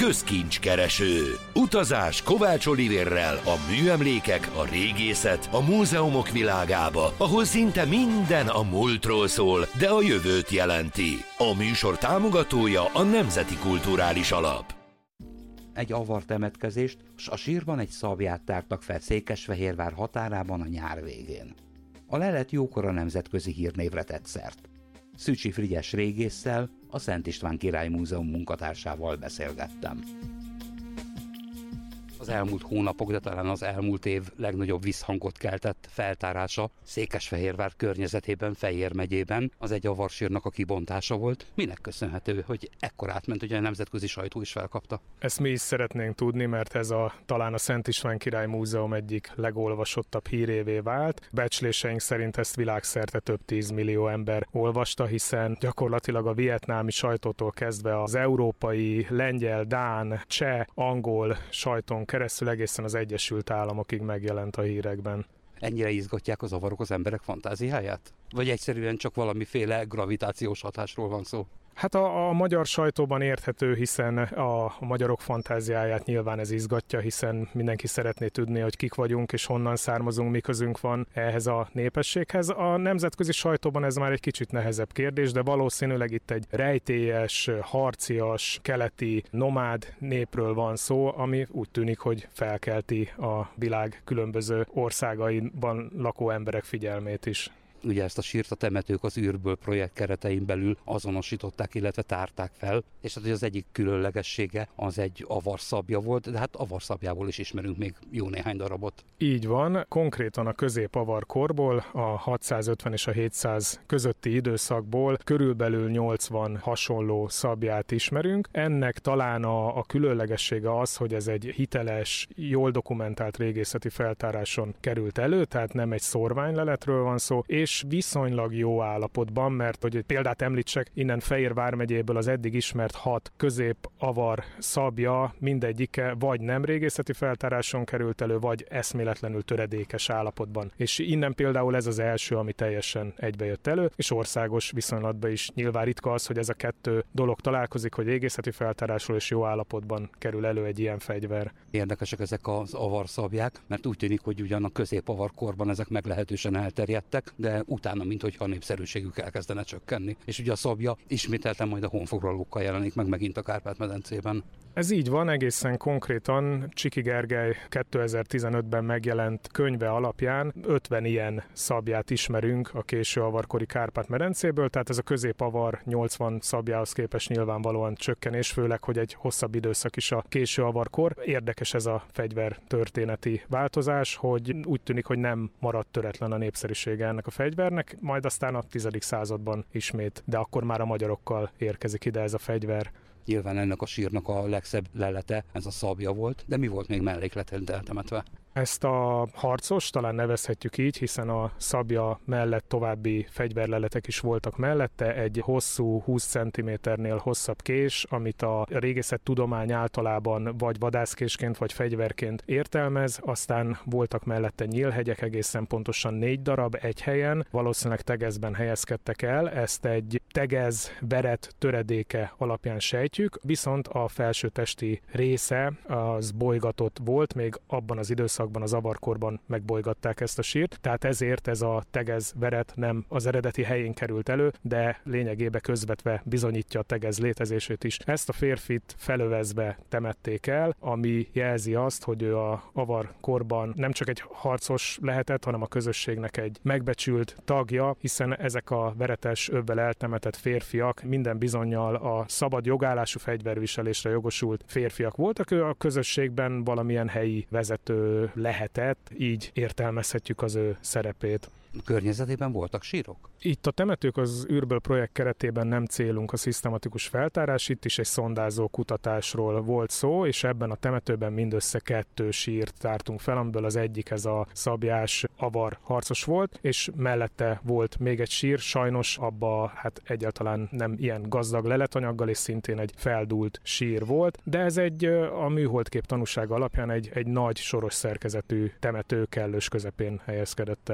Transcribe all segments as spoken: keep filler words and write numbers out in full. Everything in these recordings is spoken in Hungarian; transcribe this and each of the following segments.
közkincskereső. Utazás Kovács Olivérrel a műemlékek, a régészet, a múzeumok világába, ahol szinte minden a múltról szól, de a jövőt jelenti. A műsor támogatója a Nemzeti Kulturális Alap. Egy avar temetkezést, s a sírban egy szabját tártak fel Székesfehérvár határában a nyár végén. A lelet jókora nemzetközi hírnévre tett szert. Szücsi Frigyes régésszel, a Szent István Király Múzeum munkatársával beszélgettem. Az elmúlt hónapok, de talán az elmúlt év legnagyobb visszhangot keltett feltárása Székesfehérvár környezetében, Fejér megyében az egy avarsírnak a kibontása volt. Minek köszönhető, hogy ekkor átment, hogy a nemzetközi sajtó is felkapta? Ezt mi is szeretnénk tudni, mert ez a, talán a Szent István Király Múzeum egyik legolvasottabb hírévé vált. Becsléseink szerint ezt világszerte több tízmillió ember olvasta, hiszen gyakorlatilag a vietnámi sajtótól kezdve az európai, lengyel, dán, cseh, angol sajton keresztül egészen az Egyesült Államokig megjelent a hírekben. Ennyire izgatják az avarok az emberek fantáziáját? Vagy egyszerűen csak valamiféle gravitációs hatásról van szó? Hát a, a magyar sajtóban érthető, hiszen a, a magyarok fantáziáját nyilván ez izgatja, hiszen mindenki szeretné tudni, hogy kik vagyunk és honnan származunk, mi közünk van ehhez a népességhez. A nemzetközi sajtóban ez már egy kicsit nehezebb kérdés, de valószínűleg itt egy rejtélyes, harcias, keleti, nomád népről van szó, ami úgy tűnik, hogy felkelti a világ különböző országaiban lakó emberek figyelmét is. Ugye ezt a sírt a Temetők az űrből projekt keretein belül azonosították, illetve tárták fel, és hát az egyik különlegessége az egy avarszabja volt, de hát avarszabjából is ismerünk még jó néhány darabot. Így van, konkrétan a közép-avarkorból, a hatszázötven és a hétszáz közötti időszakból körülbelül nyolcvan hasonló szabját ismerünk. Ennek talán a, a különlegessége az, hogy ez egy hiteles, jól dokumentált régészeti feltáráson került elő, tehát nem egy szórványleletről van szó, és viszonylag jó állapotban, mert hogy egy példát említsek, innen Fejér vármegyéből az eddig ismert hat közép-avar szabja mindegyike vagy nem régészeti feltáráson került elő, vagy eszméletlenül töredékes állapotban. És innen például ez az első, ami teljesen egybejött elő, és országos viszonylatban is nyilván ritka az, hogy ez a kettő dolog találkozik, hogy régészeti feltárásról és jó állapotban kerül elő egy ilyen fegyver. Érdekesek ezek az avarszabják, mert úgy tűnik, hogy ugyan a közép-avarkorban ezek meglehetősen elterjedtek, de utána, minthogyha a népszerűségük elkezdene csökkenni. És ugye a szabja ismételten majd a honfoglalókkal jelenik meg megint a Kárpát-medencében. Ez így van, egészen konkrétan Csiki Gergely kétezer-tizenötben megjelent könyve alapján ötven ilyen szabját ismerünk a késő avarkori Kárpát-medencéből, tehát ez a közép-avar nyolcvan szabjához képest nyilvánvalóan csökkenés, főleg, hogy egy hosszabb időszak is a késő avarkor. Érdekes ez a fegyver történeti változás, hogy úgy tűnik, hogy nem maradt töretlen a népszerűsége ennek a fegyvernek, majd aztán a tizedik században ismét, de akkor már a magyarokkal érkezik ide ez a fegyver. Nyilván ennek a sírnak a legszebb lelete, ez a szabja volt, de mi volt még mellékleten eltemetve? Ezt a harcos talán nevezhetjük így, hiszen a szabja mellett további fegyverleletek is voltak mellette, egy hosszú húsz centiméternél hosszabb kés, amit a régészet tudomány általában vagy vadászkésként, vagy fegyverként értelmez, aztán voltak mellette nyílhegyek, egészen pontosan négy darab egy helyen, valószínűleg tegezben helyezkedtek el, ezt egy tegez, veret, töredéke alapján sejtjük, viszont a felső testi része az bolygatott volt, még abban az időszakban, az avarkorban megbolygatták ezt a sírt, tehát ezért ez a tegez veret nem az eredeti helyén került elő, de lényegében közvetve bizonyítja a tegez létezését is. Ezt a férfit felövezve temették el, ami jelzi azt, hogy ő a avarkorban nem csak egy harcos lehetett, hanem a közösségnek egy megbecsült tagja, hiszen ezek a veretes, övvel eltemetett férfiak minden bizonnyal a szabad jogállású fegyverviselésre jogosult férfiak voltak, ő a közösségben valamilyen helyi vezető lehetett, így értelmezhetjük az ő szerepét. Környezetében voltak sírok? Itt a Temetők az űrből projekt keretében nem célunk a szisztematikus feltárás, itt is egy szondázó kutatásról volt szó, és ebben a temetőben mindössze kettő sírt tártunk fel, amiből az egyik ez a szabjás avar harcos volt, és mellette volt még egy sír, sajnos abba hát egyáltalán nem ilyen gazdag leletanyaggal, és szintén egy feldúlt sír volt, de ez egy a műholdkép tanúsága alapján egy, egy nagy soros szerkezetű temető kellős közepén helyezkedett el.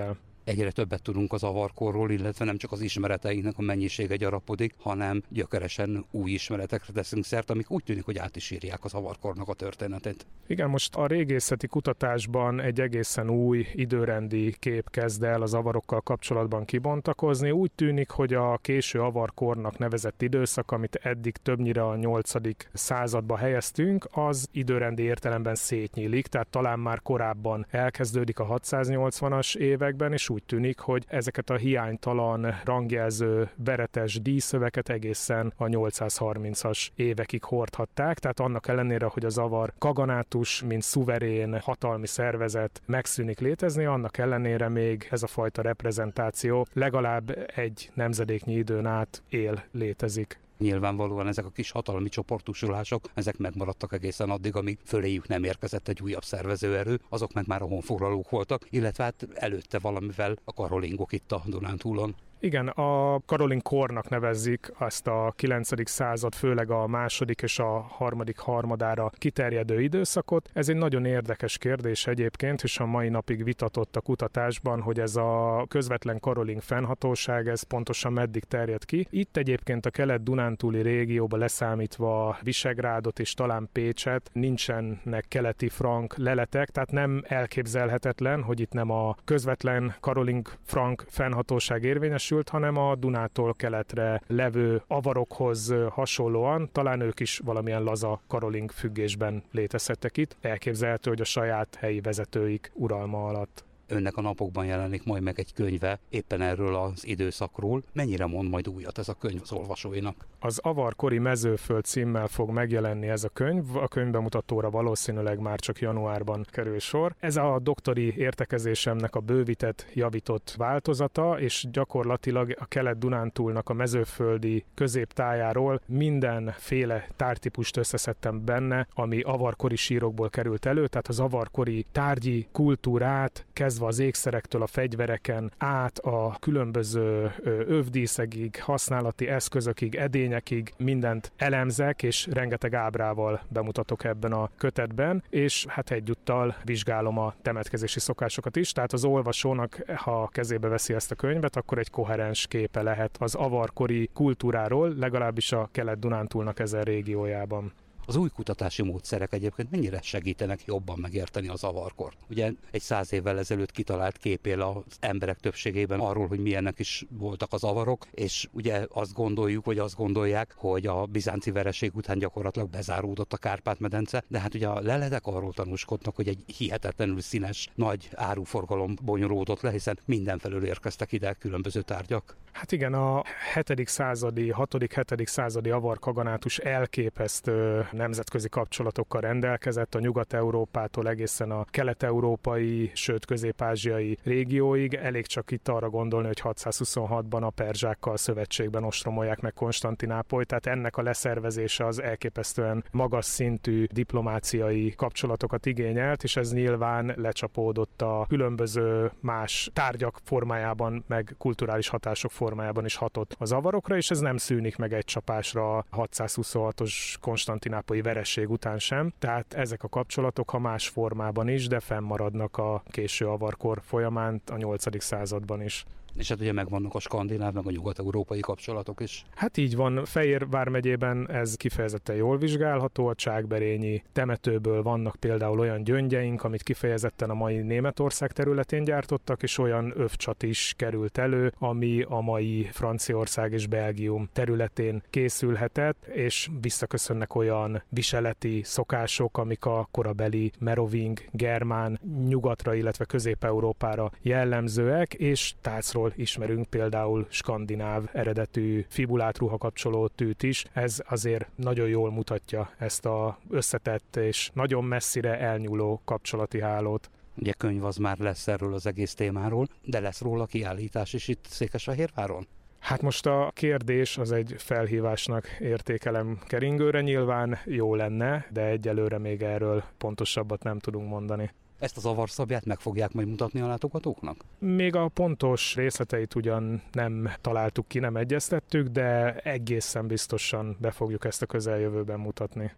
egyre többet tudunk az avarkorról, illetve nem csak az ismereteinknek a mennyisége gyarapodik, hanem gyökeresen új ismeretekre teszünk szert, amik úgy tűnik, hogy át is írják az avarkornak a történetét. Igen, most a régészeti kutatásban egy egészen új időrendi kép kezd el az avarokkal kapcsolatban kibontakozni. Úgy tűnik, hogy a késő avarkornak nevezett időszak, amit eddig többnyire a nyolcadik századba helyeztünk, az időrendi értelemben szétnyílik, tehát talán már korábban elkezdődik a hatszáznyolcvanas években, és úgy tűnik, hogy ezeket a hiánytalan rangjelző veretes díszöveket egészen a nyolcszázharmincas évekig hordhatták, tehát annak ellenére, hogy az avar kaganátus, mint szuverén hatalmi szervezet megszűnik létezni, annak ellenére még ez a fajta reprezentáció legalább egy nemzedéknyi időn át él, létezik. Nyilvánvalóan ezek a kis hatalmi csoportosulások, ezek megmaradtak egészen addig, amíg föléjük nem érkezett egy újabb szervezőerő, azok meg már a honfoglalók voltak, illetve hát előtte valamivel a karolingok itt a Dunántúlon. Igen, a Karolin kornak nevezzik azt a kilencedik század, főleg a második és a harmadik harmadára kiterjedő időszakot. Ez egy nagyon érdekes kérdés egyébként, és a mai napig vitatott a kutatásban, hogy ez a közvetlen Karolin fennhatóság, ez pontosan meddig terjed ki. Itt egyébként a kelet-dunántúli régióba leszámítva Visegrádot és talán Pécset nincsenek keleti frank leletek, tehát nem elképzelhetetlen, hogy itt nem a közvetlen Karolin frank fennhatóság érvényes, hanem a Dunától keletre levő avarokhoz hasonlóan, talán ők is valamilyen laza karoling függésben létezhettek itt. Elképzelhető, hogy a saját helyi vezetőik uralma alatt. Önnek a napokban jelenik majd meg egy könyve éppen erről az időszakról. Mennyire mond majd újat ez a könyv az olvasóinak? Az Avarkori mezőföld címmel fog megjelenni ez a könyv. A könyvbemutatóra valószínűleg már csak januárban kerül sor. Ez a doktori értekezésemnek a bővített, javított változata, és gyakorlatilag a Kelet-Dunántúlnak a mezőföldi középtájáról mindenféle tártípust összeszedtem benne, ami avarkori sírokból került elő, tehát az avarkori tárgyi kultúrát kezdve az ékszerektől a fegyvereken át a különböző övdíszekig, használati eszközökig, edényekig mindent elemzek, és rengeteg ábrával bemutatok ebben a kötetben, és hát egyúttal vizsgálom a temetkezési szokásokat is, tehát az olvasónak, ha kezébe veszi ezt a könyvet, akkor egy koherens képe lehet az avarkori kultúráról, legalábbis a Kelet-Dunántúlnak ezen régiójában. Az új kutatási módszerek egyébként mennyire segítenek jobban megérteni az avarkort? Ugye egy száz évvel ezelőtt kitalált kép él az emberek többségében arról, hogy milyenek is voltak az avarok, és ugye azt gondoljuk, vagy azt gondolják, hogy a bizánci vereség után gyakorlatilag bezáródott a Kárpát-medence, de hát ugye a leletek arról tanúskodnak, hogy egy hihetetlenül színes, nagy áruforgalom bonyolódott le, hiszen mindenfelől érkeztek ide különböző tárgyak. Hát igen, a hetedik századi, hatodik-hetedik századi avarkaganátus elképesztő nemzetközi kapcsolatokkal rendelkezett, a Nyugat-Európától egészen a kelet-európai, sőt közép-ázsiai régióig. Elég csak itt arra gondolni, hogy hatszázhuszonhatban a perzsákkal szövetségben ostromolják meg Konstantinápolyt, tehát ennek a leszervezése az elképesztően magas szintű diplomáciai kapcsolatokat igényelt, és ez nyilván lecsapódott a különböző más tárgyak formájában, meg kulturális hatások formájában is hatott az avarokra, és ez nem szűnik meg egy csapásra a hatszázhuszonhatos konstantinápolyi vereség után sem, tehát ezek a kapcsolatok, ha más formában is, de fennmaradnak a késő avarkor folyamán, a nyolcadik században is. És hát ugye megvannak a skandináv, meg a nyugat-európai kapcsolatok is. Hát így van, Fejér vármegyében ez kifejezetten jól vizsgálható, a Csákberényi temetőből vannak például olyan gyöngyeink, amit kifejezetten a mai Németország területén gyártottak, és olyan övcsat is került elő, ami a mai Franciaország és Belgium területén készülhetett, és visszaköszönnek olyan viseleti szokások, amik a korabeli meroving, germán, nyugatra, illetve Közép-Európára jellemzőek, és tálcról ismerünk például skandináv eredetű fibulát ruhakapcsoló tűt is. Ez azért nagyon jól mutatja ezt az összetett és nagyon messzire elnyúló kapcsolati hálót. Ugye könyv az már lesz erről az egész témáról, de lesz róla kiállítás is itt Székesfehérváron? Hát most a kérdés az egy felhívásnak értékelem keringőre, nyilván jó lenne, de egyelőre még erről pontosabbat nem tudunk mondani. Ezt az avarszabját meg fogják majd mutatni a látogatóknak? Még a pontos részleteit ugyan nem találtuk ki, nem egyeztettük, de egészen biztosan be fogjuk ezt a közeljövőben mutatni.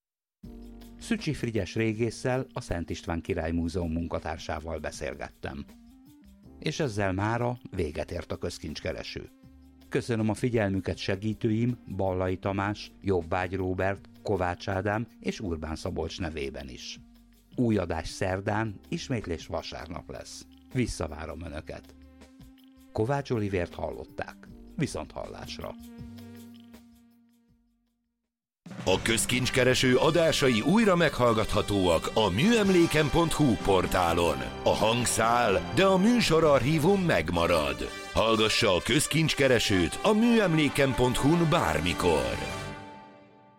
Szücsi Frigyes régésszel, a Szent István Király Múzeum munkatársával beszélgettem. És ezzel mára véget ért a közkincskereső. Köszönöm a figyelmüket segítőim Ballai Tamás, Jobbágy Róbert, Kovács Ádám és Urbán Szabolcs nevében is. Új adás szerdán, ismétlés vasárnap lesz. Visszavárom Önöket. Kovács Olivért hallották. Viszont hallásra. A közkincskereső adásai újra meghallgathatóak a műemléken pont hu portálon. A hang száll, de a műsorarchívum megmarad. Hallgassa a közkincskeresőt a műemléken pont hu-n bármikor.